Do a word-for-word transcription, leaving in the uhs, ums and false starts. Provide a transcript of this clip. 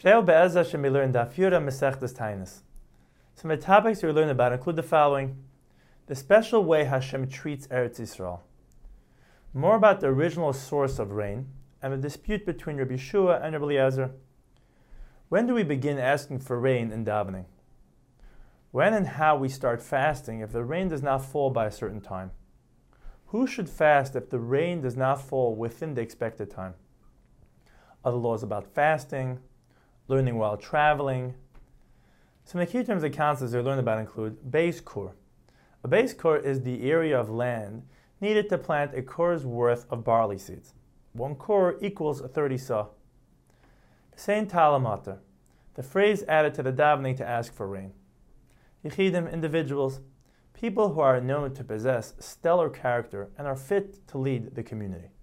Today, Be'ez Hashem, we learn Daf Yura Masechtas Taanis. Some of the topics we learn about include the following: the special way Hashem treats Eretz Yisrael, more about the original source of rain, and the dispute between Rabbi Yeshua and Rabbi Eliezer. When do we begin asking for rain in davening? When and how we start fasting if the rain does not fall by a certain time? Who should fast if the rain does not fall within the expected time? Other laws about fasting, learning while traveling. Some of the key terms and concepts we learn about include Beis Kur. A Beis Kur is the area of land needed to plant a kur's worth of barley seeds. One kur equals a thirty sah. Sein Talamater, the phrase added to the davening to ask for rain. Yechidim, individuals, people who are known to possess stellar character and are fit to lead the community.